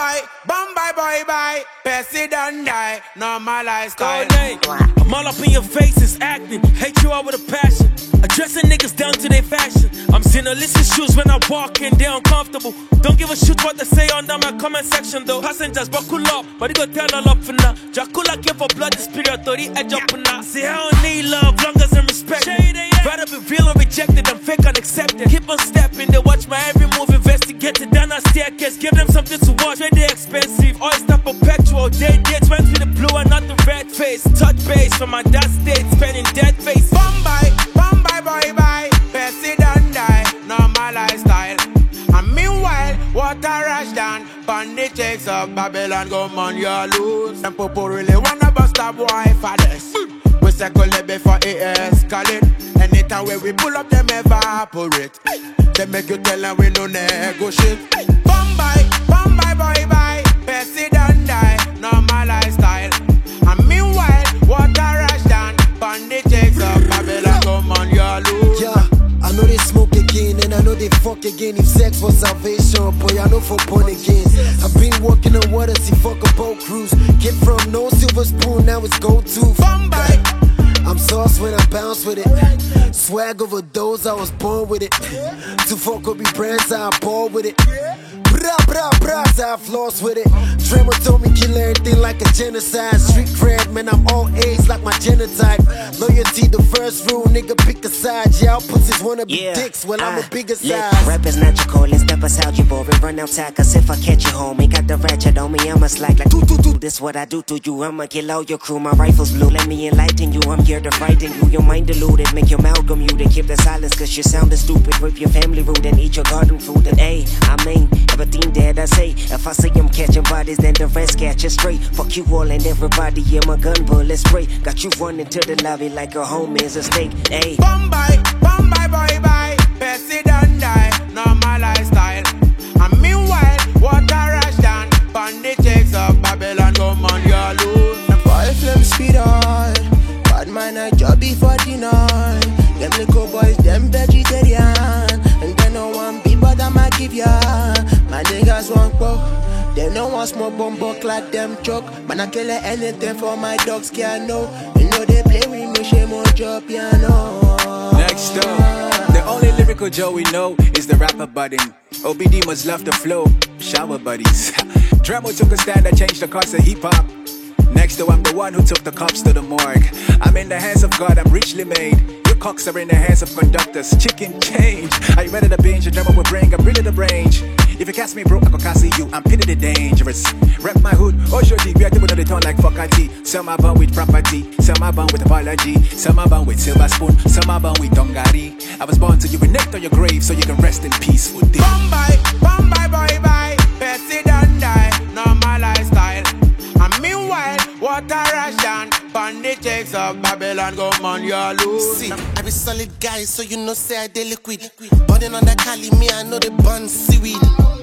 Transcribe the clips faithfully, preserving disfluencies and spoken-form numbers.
Bombay, Bombay, boy, bye. Percy don't die, normal lifestyle. I'm all up in your faces, acting. Hate you all with a passion. Addressing niggas down to their fashion. I'm seeing illicit shoes when I walk in, they're uncomfortable. Don't give a shit what they say under my comment section though. Passengers buckle up, but they go tell all up for now. Dracula came for blood, the spirit, the edge up and now. See, I don't need love, long as I'm respected. Rather be real or rejected, I'm fake unaccepted. Keep on stepping, they watch my every move, investigated down a staircase. Give them something to watch, where they expensive. Oyster perpetual, day dates went with the blue and not the red face. Touch base from my dad state, spending dead face. Bombay, Bombay, boy, bye. Percy don't die, normal lifestyle. And meanwhile, water rush down. Bandit takes up Babylon, go man, you lose. And people really wanna bust a boy for this. We circle it before it escalate. Anytime where we pull up, them evaporate. They make you tell them we no negotiate. Bombay, Bombay, boy, bye. Percy don't die, normal lifestyle. And meanwhile, water rush down. Bandit takes up Babylon, go man, you lose. Yeah. I know they smoke again and I know they fuck again. If sex was salvation, boy, I know for born again. I've been walking on water, see fuck a boat cruise. Get from no silver spoon, now it's go-to. Bombay. I'm sauce when I bounce with it. Swag over those, I was born with it. To fuck Kobe brands, I'm bored with it. Bra bra bra, I floss with it. Tremor told me kill everything like a genocide. Street cred, man, I'm all A's like my genotype. Loyalty, the first rule, nigga, pick a side. Yeah, pussies wanna be yeah, dicks, well, I'm a bigger size. Rap is not your calling, step us out, you boring. Run outside, cause if I catch you home, ain't got the ratchet on me, I'ma slack like do do do. This what I do to you, I'ma kill all your crew. My rifle's blue, let me enlighten you. I'm here to frighten you, your mind deluded. Make your mouth go mute and keep the silence, cause you sounding stupid. Rip your family rude and eat your garden food. And hey, I mean, everything that I say, if I say I'm catching bodies, then the rest catch it straight. Fuck you all and everybody, yeah, my gun bullet spray. Got you running to the lobby like a home is a steak. Hey, Bombay, Bombay, boy, bye. Percy don't die, normal lifestyle. And meanwhile, water rush down. Bandit takes up Babylon, go man, you lose. Boy, flame speed on. Bad man, I job before dinner. Them little boys, them vegetarian. And they no want beef, but I'ma give ya. My niggas want pork. They no want smoke bomb buck like them choke. Man, I kill anything for my dogs can't know. You know they play with me, shame on your piano. Next up, the only lyrical Joe we know is the rapper budding. O B D must love the flow, shower buddies. Dramo took a stand that changed the course of hip-hop. Next though, I'm the one who took the cops to the morgue. I'm in the hands of God, I'm richly made. Your cocks are in the hands of conductors. Chicken change. Are you ready to binge? Your drama will bring, I'm really the range. If you catch me bro, I can cast you. I'm pitted dangerous. Rep my hood, oh sure deep. We are people on the tone like fuck a tea. Some are born with property, some are born with apology, some are born with silver spoon, some are born with tongari. I was born to you with neck on your grave so you can rest in peace with it. Bombay, Bombay, boy, bye. Percy don't die, normal lifestyle. And meanwhile, water rush down. Bandit takes up Babylon, go man, you lose. See, I be solid guy, so you know say I dey liquid. Burning on the Cali, me I know the bun seaweed.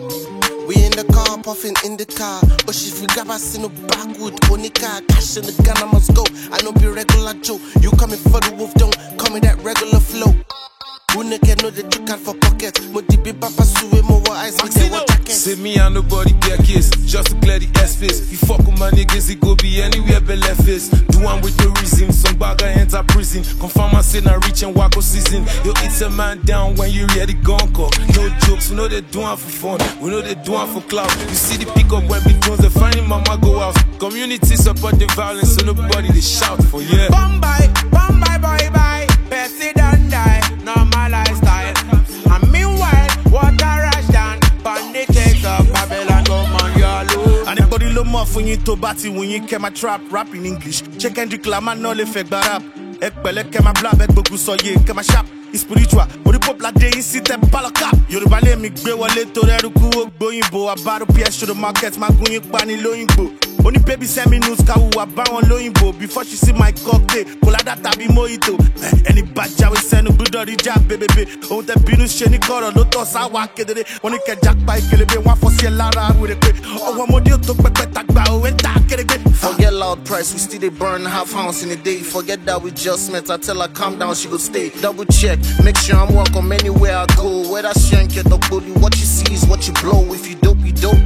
We in the car, puffing in the car. But if we grab us in the backwood, Onika, cash in the gun, I must go. I know be regular Joe. You coming for the wolf, don't call me that regular flow. Who nigga know that you can't for pockets? Mo di be papa suwe mo wa eyes with the water jackets. Say me and nobody get kiss, just to clear the airspace. You fuck with my niggas, it go be anywhere but left face. Do one with the reason, some bagger enter prison. Confirm I say not reach and wacko season. Yo, it's a man down when you ready gun call. No jokes, we know they do one for fun, we know they do one for clout. You see the pick up when between the finding mama go out. Community support the violence, so nobody they shout for yeah. Bombay, Bombay, boy, bye. Percy don't die, normal lifestyle. And meanwhile, water rush down. Bandit takes up Babylon, go man, you lose. Anybody lo more when you to batty when you came a trap rap in English. Check and declare no le fake rap. Ek pele kema blab ek boku soye kema sharp. It's spiritual, but the pop like they sit them palaka. Yoruba le mi gbe wole to reru ku ogboyinbo. Abaro P S to the market, my gun pani loyinbo. Only baby send me news, kawu abaron loyinbo. Before she see my cocktail, kolada tabi mojito. Any baja we send no good ori jab baby. Oh the binus sheni koro loto sawa kedere. Oni ke jackpa ikelebe one for see lara with it. Oh one more deal to pepe takba o enta kerebe. Forget loud price, we still they burn half ounce in a day. Forget that we just met, I tell her calm down, she go stay. Double check, make sure I'm welcome anywhere I go. Whether she ain't get the booty, what you see is what you blow. If you dope, you dope.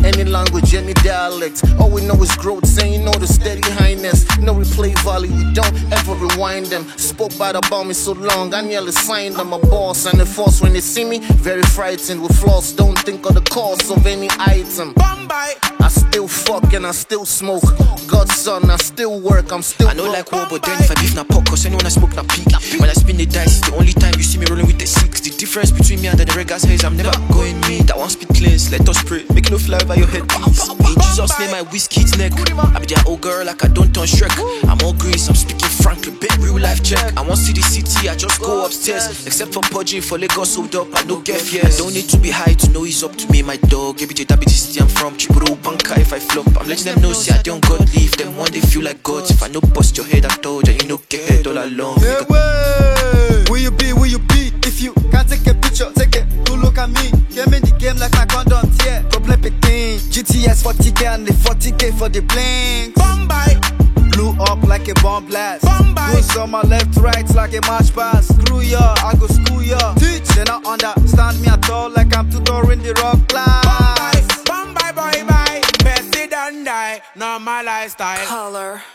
Any language, any dialect. All we know is growth, saying you know the steady highness. No replay volley, we don't ever rewind them. Spoke bad about me so long, I nearly signed them. A boss and a force when they see me, very frightened with flaws. Don't think of the cost of any item. Bombay. I still fuck and I still smoke. God's son, I still work, I'm still I know like war, but then if I beef na pork, cause anyone I smoke na peak. When I spin the dice, it's the only time you see me rolling with the six. The difference between me and the regas haze, I'm never going me. That one spit cleans, let us pray. Make no fly over your head, please. In Jesus' name, I whiskey's neck. I be that old girl like I don't turn Shrek. I'm all grease, I'm speaking frankly, bet real life check. I want to see the city, I just go upstairs. Except for pudging for Lagos, hold up, I no get fears. Don't need to be high to know he's up to me, my dog. Every day that be the city I'm from, Chiburo Banka if I flop. I'm letting them know, see I don't God leave them one day feel like gods. If I no bust your head, I told you, you know get head all along. Hey, way. Will you be, will you be? If you can't take a picture, take it. Don't look at me. Game in the game like my condoms, yeah. Problem picking. G T S forty K and the forty K for the blinks. Bombay. Blew up like a bomb blast. Bombay. Goes on my left, right like a march pass. Screw ya, I go school ya. Teach. They not understand me at all, like I'm tutoring the rock class. Bombay, Bombay, boy, bye. Bessie don't die, normal lifestyle. Color.